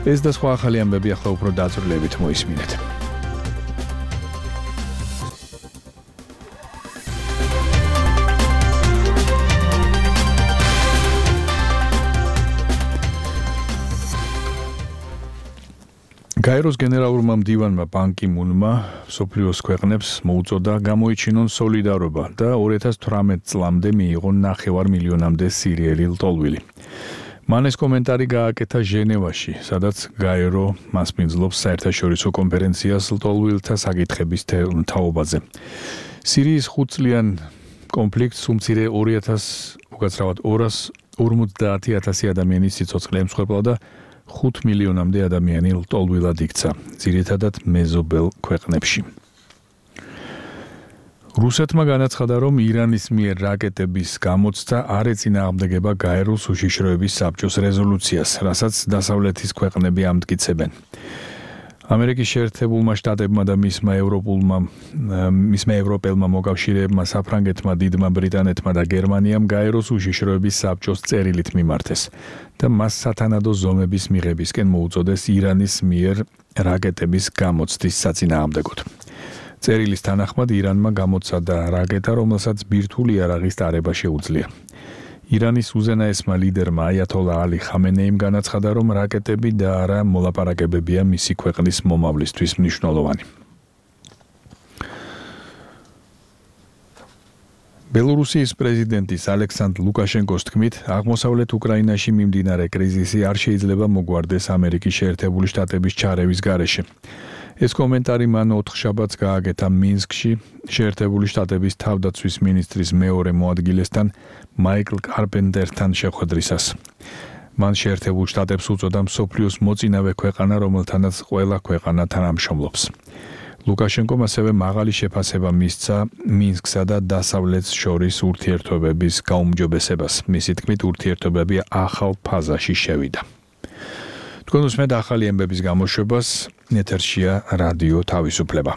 ეს და სხვა ახალი ამბები ახლა უფრო დაწვრილებით მოისმინეთ. გაეროს გენერალურმა მდივანმა ბან კი მუნმა მსოფლიოს ქვეყნებს მოუწოდა გამოიჩინონ სოლიდარობა და 2018 წლამდე მიიღონ 9 მილიონამდე სირიელი ლტოლვილი. მან ეს კომენტარი გააკეთა ჟენევაში, სადაც გაერო მასპინძლობს საერთაშორისო კონფერენციას ლტოლვილთა საკითხების თაობაზე. სირიის 5 წლიან კონფლიქტს უმცირე 250,000 ადამიანის სიცოცხლე ემსხვერპლა და 5 მილიონამდე ადამიანი ლტოლვილად იქცა, ძირითადად მეზობელ ქვეყნებში. რუსეთმა განაცხადა, რომ ირანის მიერ რაკეტების გამოცდა არ ეწინააღმდეგება გაეროს უშიშროების საბჭოს რეზოლუციას, რასაც დასავლეთის ქვეყნები ამტკიცებენ. ამერიკის შეერთებულმა შტატებმა და მისმა ევროპელმა მოკავშირეებმა საფრანგეთმა, დიდმა ბრიტანეთმა და გერმანიამ გაეროს უშიშროების საბჭოს წერილით მიმართეს და მას სათანადო ზომების მიღებისკენ მოუწოდეს ირანის მიერ რაკეტების გამოცდის საწინააღმდეგოდ. წერილის თანახმად ირანმა გამოცადა რაკეტა, რომელსაც ბირთვული იარაღის ტარება შეუძლია. ირანის უზენაესმა ლიდერმა აიათოლა ალი ხამენეიმ განაცხადა, რომ რაკეტები და არა მოლაპარაკებებია მისი ქვეყნის მომავლისთვის მნიშვნელოვანი. ბელორუსიის პრეზიდენტის ალექსანდრ ლუკაშენკოს თქმით, აღმოსავლეთ უკრაინაში მიმდინარე კრიზისი არ შეიძლება მოგვარდეს ამერიკის შეერთებული შტატების ჩარევის გარეშე. ეს კომენტარი მან 4 შაბათს გააკეთა მინსკში შეერთებული შტატების თავდაცვის მინისტრის მეორე მოადგილესთან მაიკლ კარპენტერთან შეხვედრისას. მან შეერთებულ შტატებს უწოდა მსოფლიოს მოწინავე ქვეყანა, რომელთანაც ყველა ქვეყანა თანამშრომლობს. ლუკაშენკომ ასევე მაღალი შეფასება მისცა მინსკსა და დასავლეთს შორის ურთიერთობების გაუმჯობესებას. მისი თქმით, ურთიერთობები ახალ ფაზაში შევიდა. თქვენ უსმენთ ახალი ამბების გამოშვებას, ეთერშია რადიო თავისუფლება.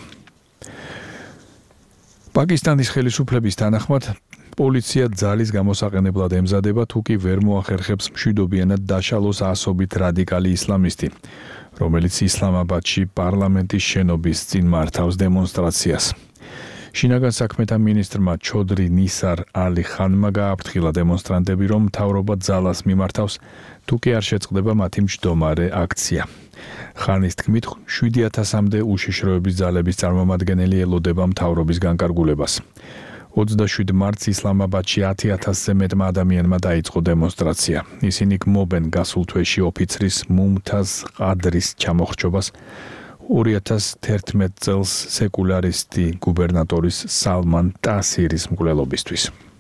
პაკისტანის ხელისუფლების თანახმად, პოლიცია ძალის გამოსაყენებლად ემზადება, თუ კი ვერ მოახერხებს მშვიდობიანად დაშალოს ასობით რადიკალი ისლამისტი, რომელიც ისლამაბადში პარლამენტის შენობის წინ მართავს დემონსტრაციას. შინაგან საქმეთა მინისტრმა ჩოდრი ნისარ ალი ხანმა გააფრთხილა დემონსტრანტები, რომ მთავრობა ძალას მიმართავს, თუ კი არ შეწყდება მათი მჯდომარე აქცია. ხანის თქმით, 7,000-მდე უშიშროების ძალების წარმომადგენელი ელოდება მთავრობის განკარგულებას. 27 მარტს ისლამაბადში 10,000-ზე მეტმა ადამიანმა დაიწყო დემონსტრაცია. ისინი გმობენ გასულ თვეში ოფიცრის მუმთაზ ყადრის ჩამოხრჩობას, 2011 წელს სეკულარისტი გუბერნატორის სალმან ტასირის მკვლელობისთვის.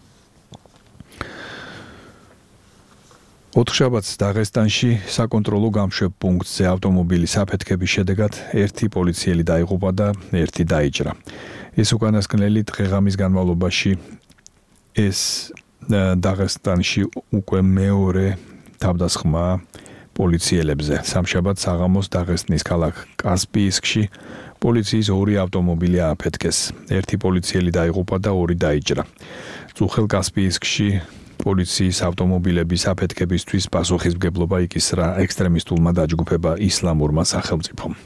4 შაბათს დაღესტანში საკონტროლო გამშვებ პუნქტზე ავტომობილის აფეთქების შედეგად 1 პოლიციელი დაიღუპა და 1 დაიჭრა. ეს უკანასკნელი დღე-ღამის განმავლობაში ეს დაღესტანში უკვე მეორე თავდასხმა პოლიციელებზე. სამშაბათს საღამოს დაღესტნის ქალაქ კასპიისკში პოლიციის 2 ავტომობილი ააფეთქეს. 1 პოლიციელი დაიღუპა და 2 დაიჭრა. წუხელ კასპიისკში პოლიციის ავტომობილების აფეთქებისთვის პასუხისმგებლობა იკისრა ექსტრემისტულმა დაჯგუფება ისლამურმა სახელმწიფომ.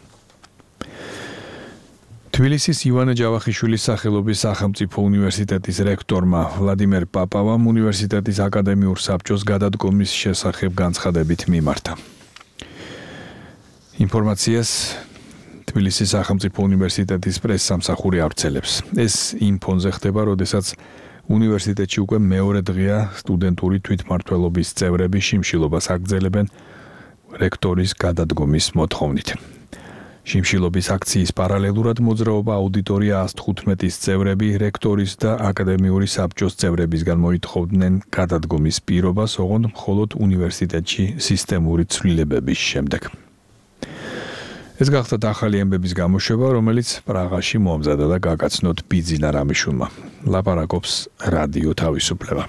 თბილისის ივანე ჯავახიშვილის სახელობის სახელმწიფო უნივერსიტეტის რექტორმა ვლადიმერ პაპავამ უნივერსიტეტის აკადემიურ საბჭოს გადადგომის შესახებ განცხადებით მიმართა. ინფორმაციას თბილისის სახელმწიფო უნივერსიტეტის პრესსამსახური ავრცელებს. ეს იმ ფონზე ხდება, როდესაც უნივერსიტეტში უკვე მეორე დღეა სტუდენტური თვითმმართველობის წევრები შიმშილობას აგრძელებენ რექტორის გადადგომის მოთხოვნით. შიმშილობის აქციის პარალელურად მოძრაობა აუდიტორია 115-ის წევრები რექტორის და აკადემიური საბჭოს წევრებისგან მოითხოვდნენ გადადგომის პირობას, ოღონდ მხოლოდ უნივერსიტეტში სისტემური ცვლილებების შემდეგ. ეს გახდათ ახალი ამბების გამოშვება, რომელიც პრაღაში მოამზადა და გაგაცნოთ ბიძინა რამიშვილმა. ლაპარაკობს რადიო თავისუფლება.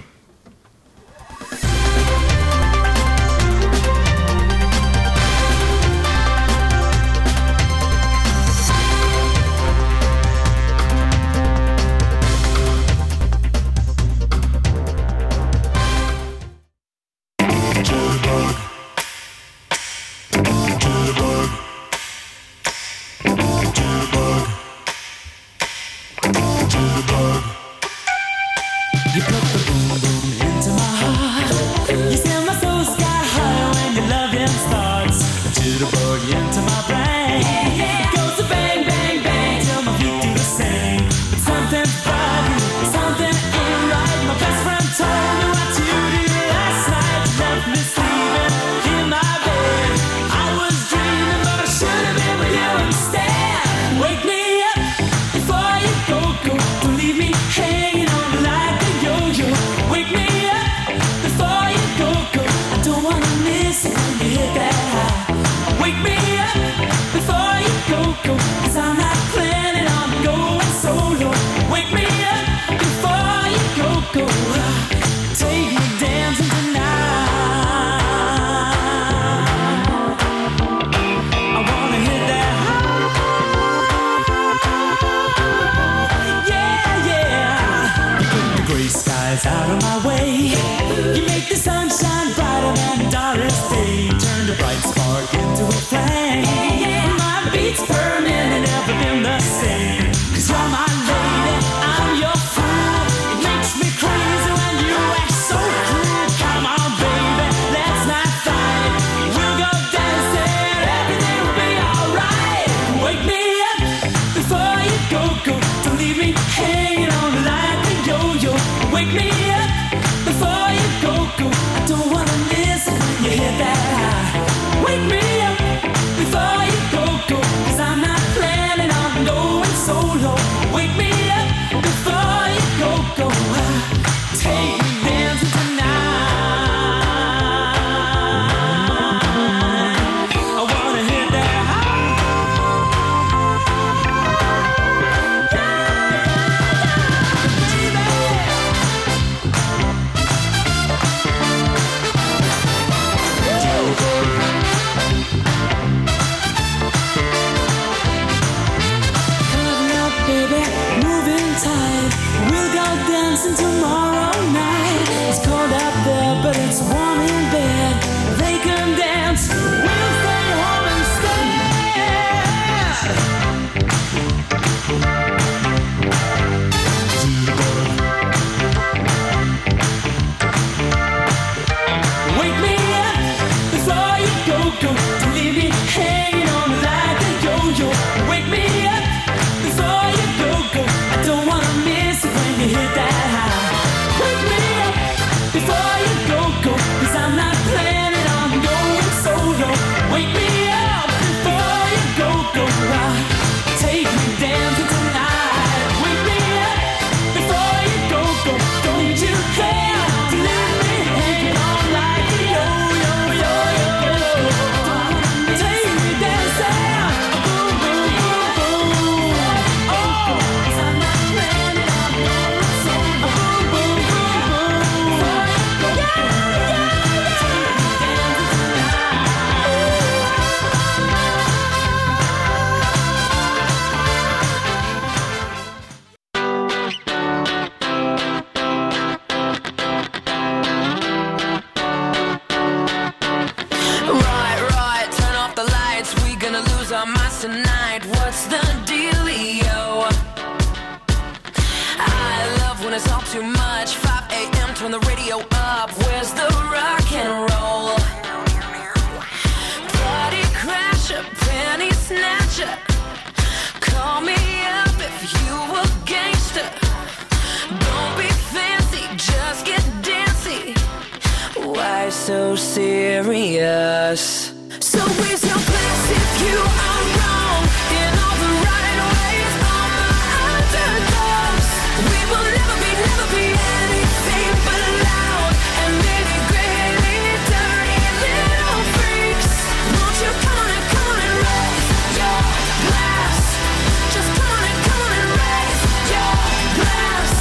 so serious? So raise your glass if you are wrong in all the right ways. All my underdogs, we will never be anything but loud and nitty-gritty, dirty little freaks. Won't you come on and raise your glass? Just come on and raise your glass.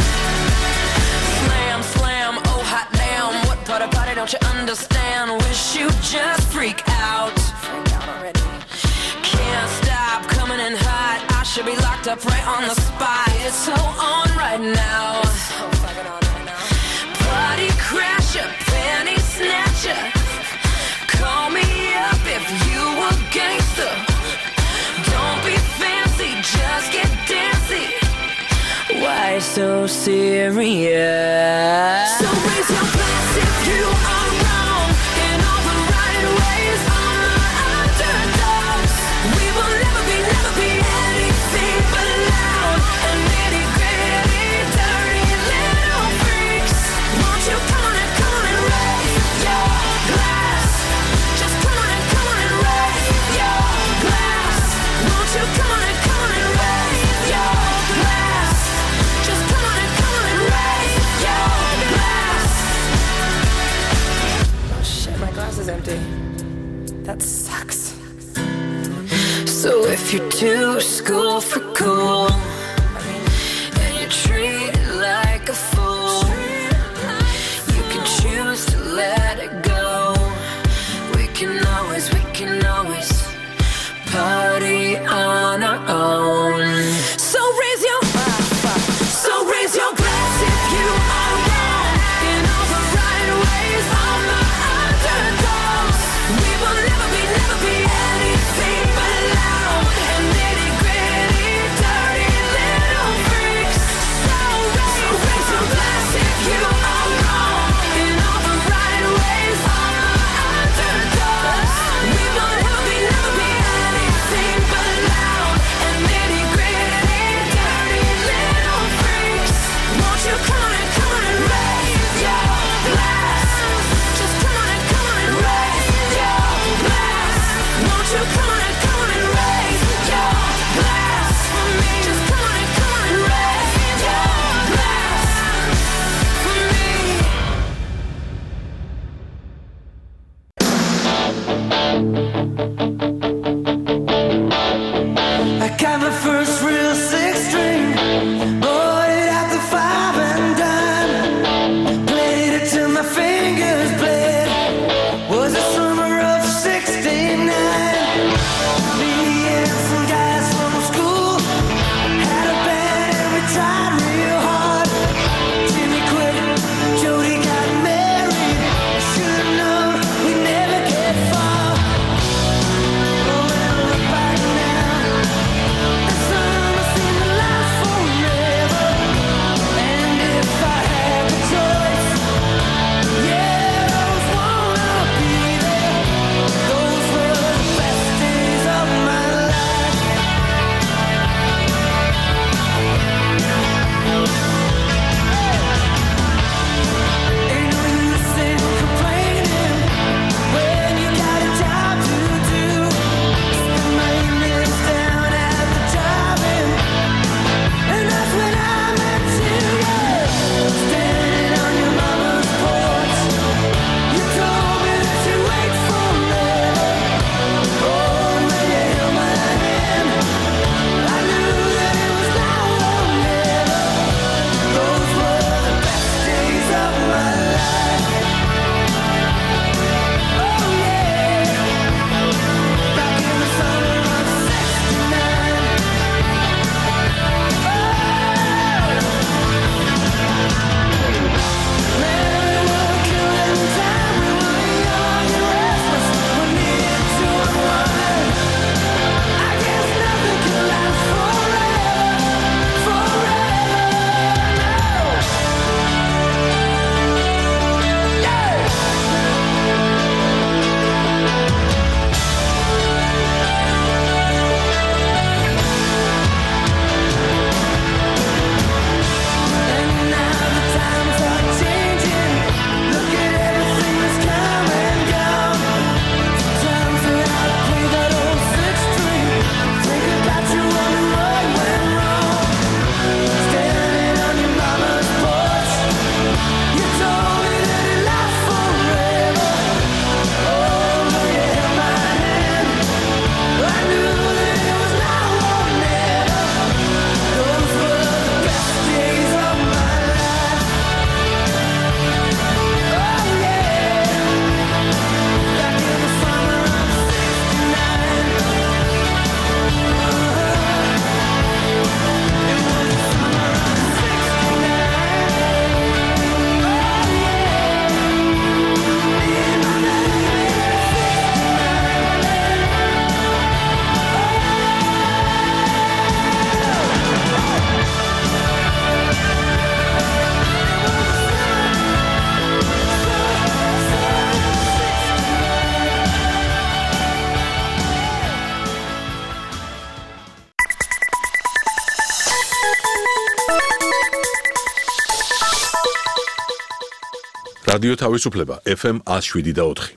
Slam, slam, oh hot damn, what part of party don't you understand? Wish you just freak out already. Can't stop coming in hot. I should be locked up right on the spot. It's so on right now. Party crasher, penny snatcher. Call me up if you a gangster. Don't be fancy, just get dancy. Why so serious? So raise your glass if you are wrong in all the right ways. All my underdogs, we will never be anything but loud and nitty-gritty, dirty little freaks. Won't you come on and raise your glass? Just come on and raise your glass. Won't you come on and raise your glass? Just come on and raise your glass. Oh shit, my glass is empty. That sucks. So if you're too school for cool and you treat it like a fool, you can choose to let it go. We can always party on our own. So raise your glass if you are wrong in all the right ways. All my underdogs, we will never be anything but loud and nitty-gritty, dirty რადიო თავისუფლება FM 107.4.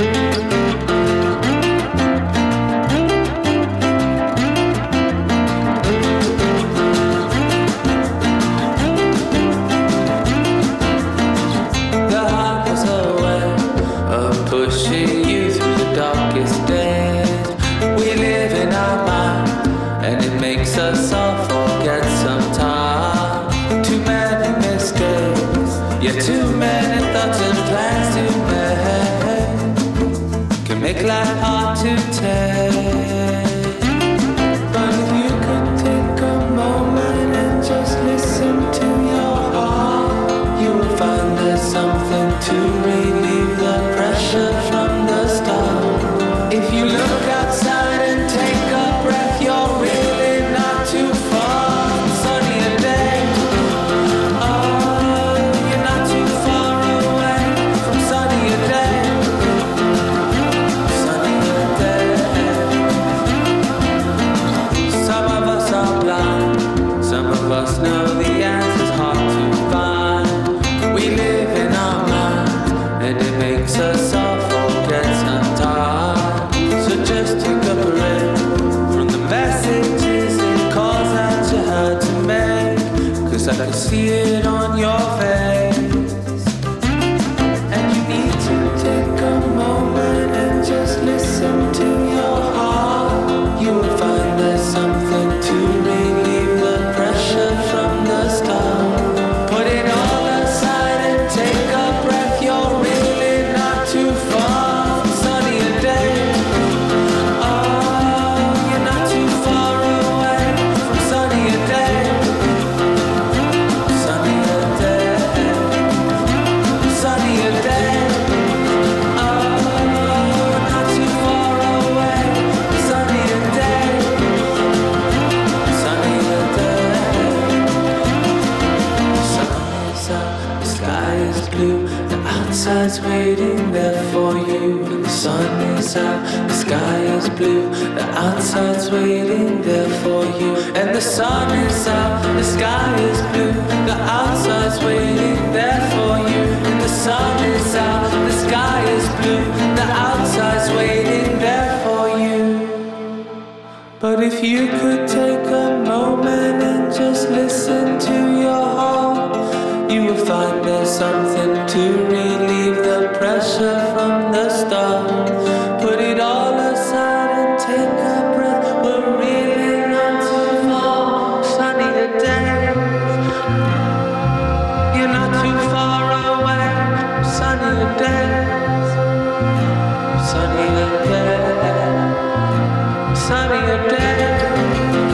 Make life hard to take. But if you could take a moment and just listen to your heart, you will find there's something to relieve the pressure from the start. If you look outside and take a breath, you're really not too far from sunnier day. Oh, you're not too far away from sunnier day. Some of us know the answer's hard to find. We live in our minds, and it makes us all forget sometimes. So just take a breath from the messages and calls that you had to make, 'cause I can see it on your face. And you need to take a moment and just listen to your heart. You will find there's something to relieve the pressure from the start. Put it all aside and take a breath. You're really not too far from sunnier day. Oh, you're not too far away from sunnier day. Sunnier day. Sunnier day. Oh, not too far away from sunnier day. Sunnier day. Sun is up, the sky is blue, the outside's waiting there for you. And the sun is out, the sky is blue, the outside's waiting there for you. And the sun is out, the sky is blue, the outside's waiting there for you. And the sun is out, the sky is blue, the outside's waiting there for you. But if you could take a moment and just listen to your heart, you will find there's something to relieve the pressure from the start. Put it all aside and take a breath. We're really not too far. Sunnier days. You're not too far away. Sunnier days. Sunnier days. Sunnier days.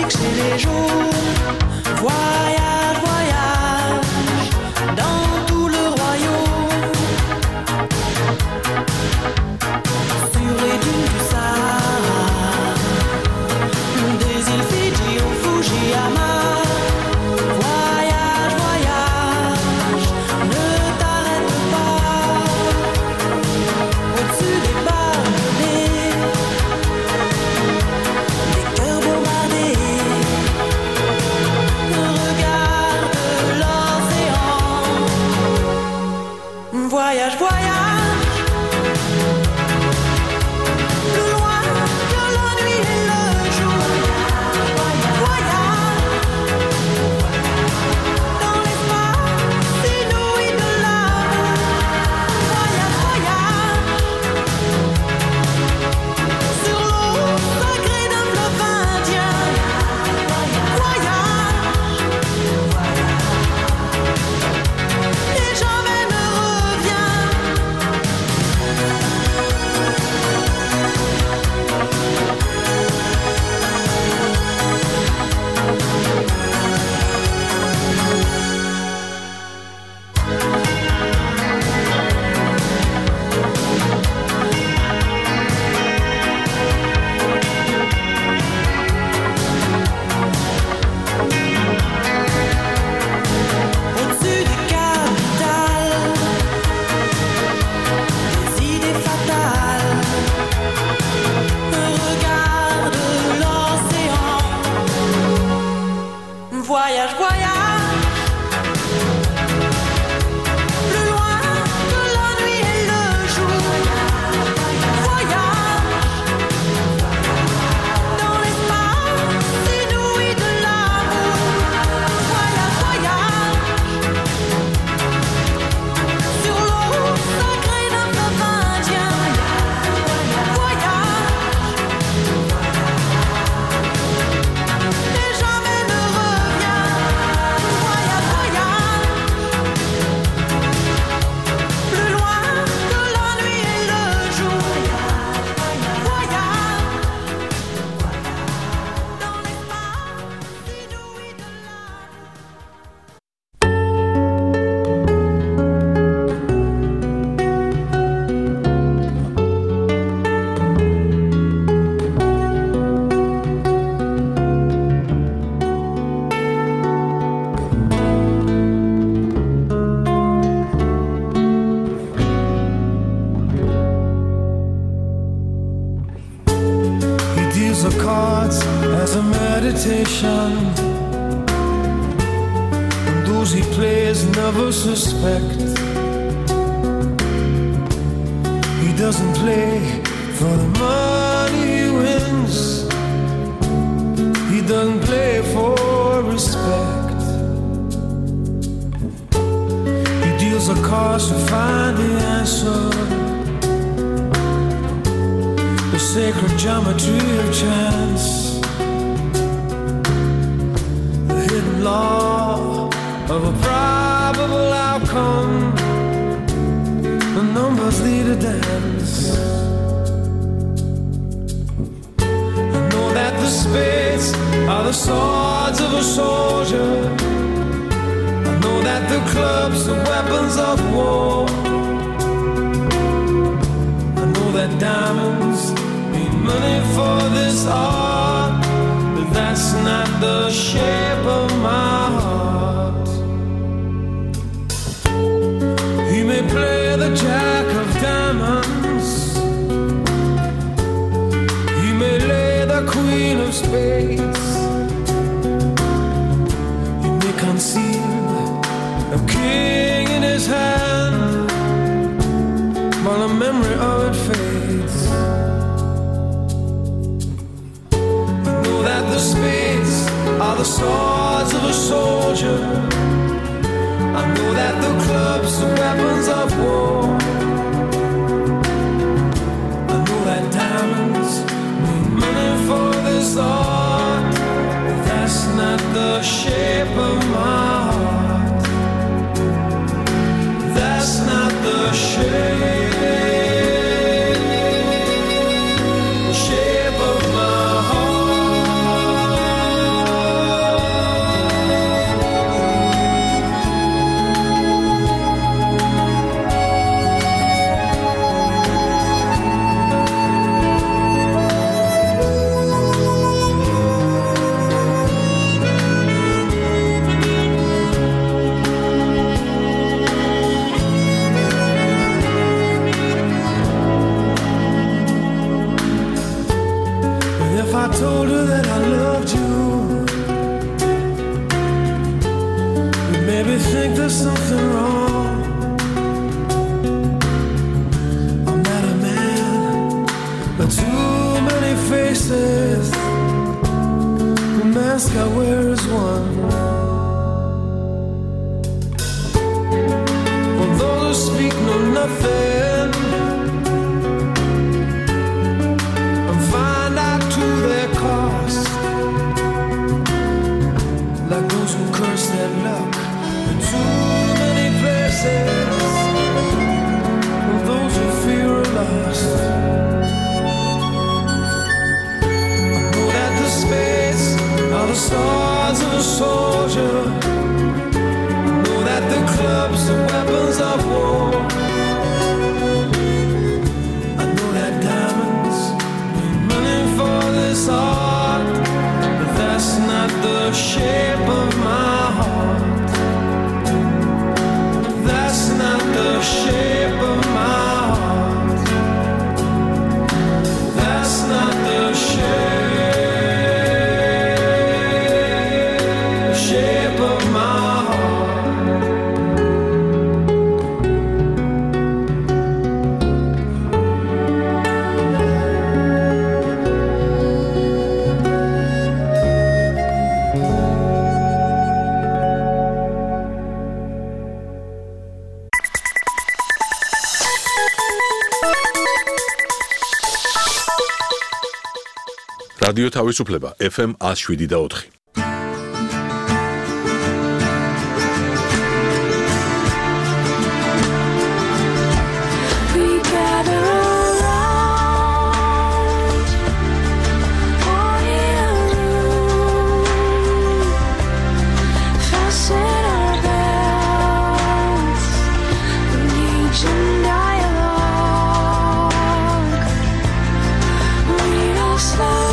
que chez les jours. Voyage, voyage dans tout le royaume. Sur les dunes du Sahara, des îles Fidji au Fujiyama. Voyage, voyage, ne t'arrête pas. Au-dessus des barbelés, des cœurs bombardés. Regarde l'océan. Voyage, voyage, plus loin que la nuit et le jour. Voyage dans l'espace inouï de l'amour. Voyage, voyage sur l'eau sacrée d'un fleuve indien. Voyage et jamais ne reviens. Au-dessus des capitales, des idées fatales. Regarde l'océan. Voyage, voyage, plus loin que la nuit et le jour. Voyage dans l'espace inouï de l'amour. Voyage, voyage sur l'eau sacrée d'un fleuve indien. Voyage et jamais ne reviens. Voyage, voyage, plus loin que la nuit et le jour. Voyage dans l'espace inouï de l'amour. He deals the cards as a meditation, and those he plays never suspect. He doesn't play for the money he wins. He doesn't play for respect. He deals the cards to find the answer, the sacred geometry of chance, the hidden law of a probable outcome. The numbers lead a dance. I know that the spades are the swords of a soldier. I know that the clubs are weapons of war. I know that diamonds mean money for this art, but that's not the shape of my heart. He may play the jack of diamonds, he may lay the queen of spades, he may conceal a king in his hand, while the memory of it fades. I know that the spades are the swords of a soldier. I know that the clubs are weapons of war. I know that diamonds mean money for this art, but that's not the shape of my heart. That's not the shape of my heart. that I loved you. You made me think there's something wrong. I'm not a man, but too many faces. The mask I wear is one. For those who speak know nothing and find out to their cost, like those who curse their luck in too many places, and those who fear are lost. I know that the spades are the swords of a soldier. I know that the clubs are weapons of war. I know that diamonds mean money for this art, but that's not the shape of my heart. That's not the shape of my heart. That's not the shape of my heart. რადიო თავისუფლება FM 107.4. We gather around, all in a room, fasten our belts, engage in dialogue. We don't slow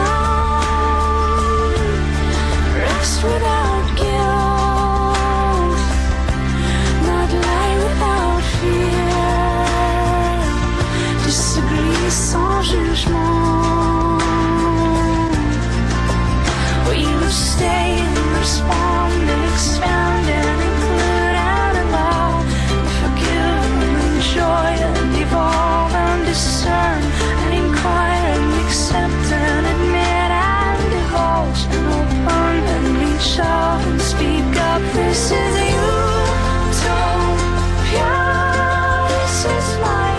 down, rest without guilt, not lie without fear, disagree sans jugement. We will stay and respond and expand and include and allow, forgive and enjoy and evolve and discern and inquire and accept and admit and divulge and open and reach out and speak up. This is utopia. This is my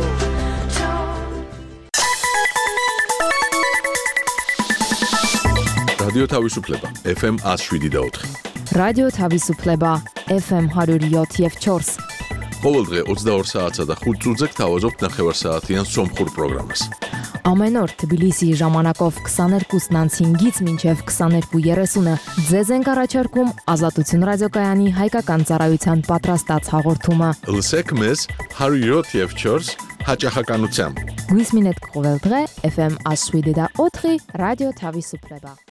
utopia. რადიო თავისუფლება FM 107.4. რადიო თავისუფლება FM 107.4. ყოველ დღე 22 საათსა და 5 წუთზე გთავაზობთ ნახევარსაათიან სომხურ პროგრამას. Ամեն օր Թբիլիսիի ժամանակով 22:05-ից մինչև 22:30-ը ձեզ ենք առաջարկում Ազատություն ռադիոկայանի հայկական ծառայության պատրաստած հաղորդումը։ Լսեք մեզ 107.4 հաճախականությամբ։ Գույսմինետ կողել დღե FM 107.4 ռադիո Թավիսուպլեբա։